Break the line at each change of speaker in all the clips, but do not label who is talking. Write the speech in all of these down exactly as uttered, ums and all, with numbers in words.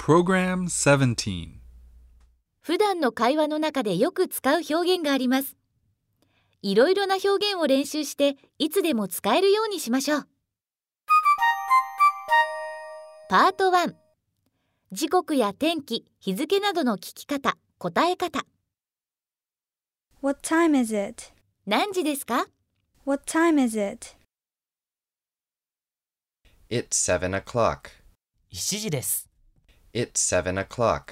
Program seventeen.
普段の会話の中でよく使う表現があります。いろいろな表現を練習していつでも使えるようにしましょう。パートワン、時刻や天気、日付などの聞き方、答え方。
What time is it?
何時ですか？
What time is it?
It's seven o'clock.
しちじです。
It's seven o'clock.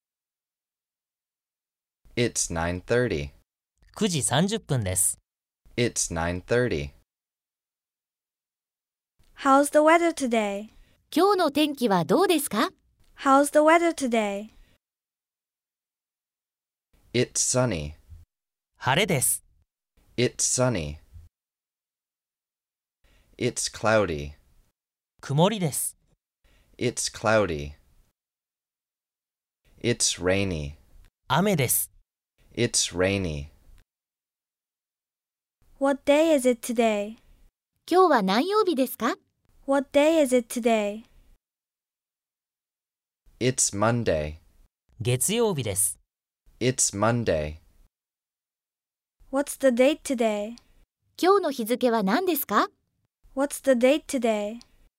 It's nine thirty.
くじさんじゅっぷんです。
It's nine thirty.
How's the weather today?
今日の天気はどうですか？
How's the weather today?
It's sunny.
晴れです。
It's sunny. It's cloudy.
曇りです。
It's cloudy. It's rainy.
雨です。
It's rainy.
What day is it today?
今日は何曜日ですか？
What day is it today?
It's Monday.
月曜日です。
It's Monday.
What's the date today?
今日の日付は何ですか？
What's the date today?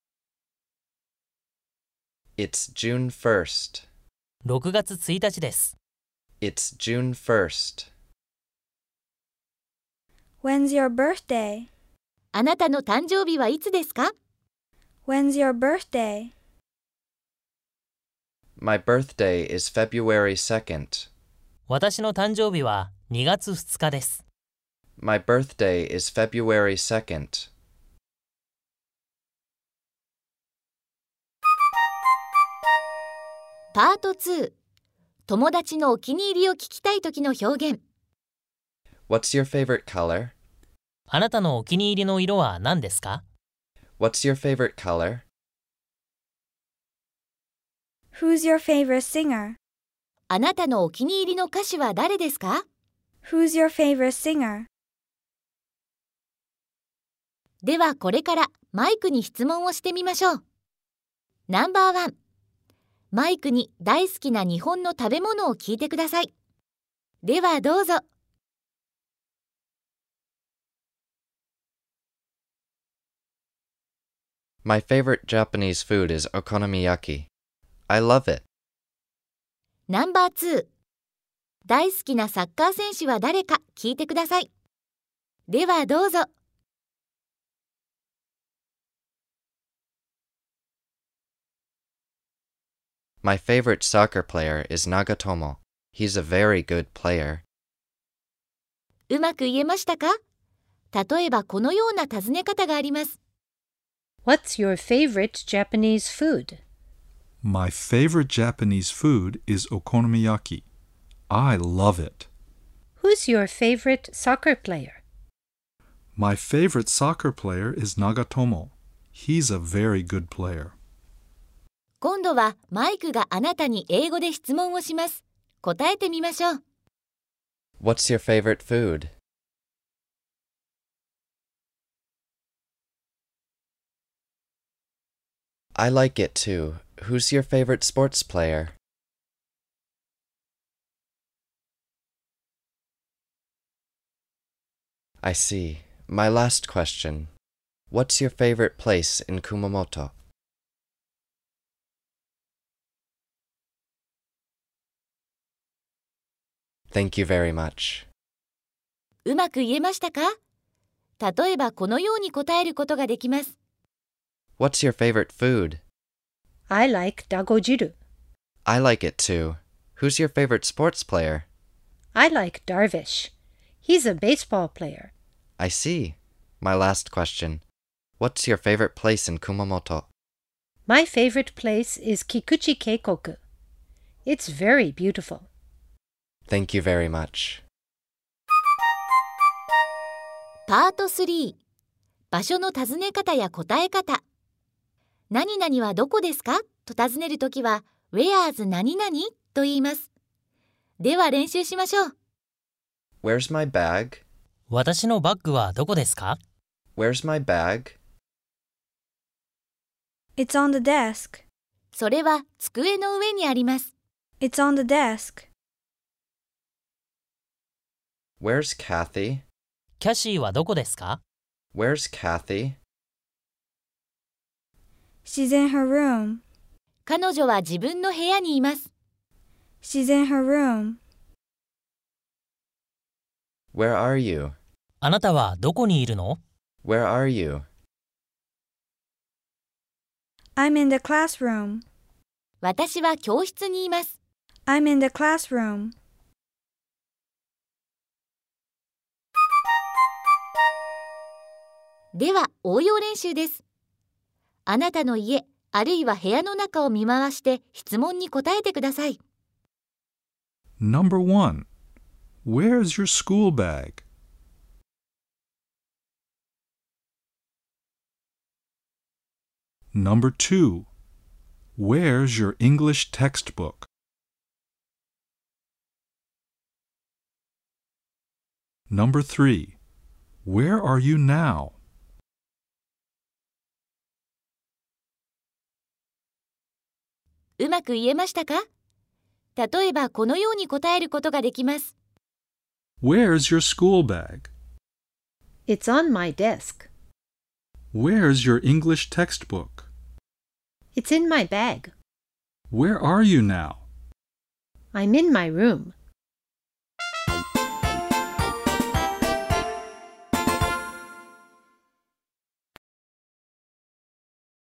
It's June first.
ろくがつついたちです。
It's June first.
When's your birthday?
あなたの誕生日はいつですか？
When's your birthday?
My birthday is February second.
私の誕生日はにがつふつかです。
My birthday is February second.
パートツー、友達のお気に入りを聞きたいときの表現。
What's your favorite color?
あなたのお気に入りの色は何ですか？
What's your favorite color?
Who's your favorite singer?
あなたのお気に入りの歌手は誰ですか？
Who's your favorite singer?
ではこれからマイクに質問をしてみましょう。ナンバーワン、マイクに大好きな日本の食べ物を聞いてください。ではどうぞ。
My favorite Japanese food is okonomiyaki. I love it.
ナンバーツー、大好きなサッカー選手は誰か聞いてください。ではどうぞ。
My favorite soccer player is Nagatomo. He's a very good player.
うまく言えましたか？例えばこのような尋ね方があります。
What's your favorite Japanese food?
My favorite Japanese food is okonomiyaki. I love it.
Who's your favorite soccer player?
My favorite soccer player is Nagatomo. He's a very good player.
今度はマイクがあなたに英語で質問をします。答えてみましょう。
What's your favorite food? I like it too. Who's your favorite sports player? I see. My last question. What's your favorite place in Kumamoto? Thank you very much.
うまく言えましたか？例えばこのように答えることができます。
What's your favorite food?
I like dagojiru.
I like it too. Who's your favorite sports player?
I like Darvish. He's a baseball player.
I see. My last question. What's your favorite place in Kumamoto?
My favorite place is Kikuchi Keikoku. It's very beautiful.
Thank you very much.
パートスリー、場所の尋ね方や答え方。何々はどこですかと尋ねるときは Where's 何々と言います。では練習しましょう。
Where's my bag?
私のバッグはどこですか？
Where's my bag?
It's on the desk.
それは机の上にあります。
It's on the desk.
Where's Kathy?
キャシーはどこですか？
Where's Kathy?
She's in her room.
彼女は自分の部屋にいます。
She's in her room.
Where are you?
あなたはどこにいるの？
Where are you?
I'm in the classroom.
私は教室にいます。
I'm in the classroom.
では、応用練習です。あなたの家、あるいは部屋の中を見回して質問に答えてください。
Number one. Where's your school bag? Number two. Where's your English textbook? Number three. Where are you now?
「うまく言えましたか？例えばこのように答えることができます。
Where's your school bag?
It's on my desk.
Where's your English textbook?
It's in my bag.
Where are you now?
I'm in my room.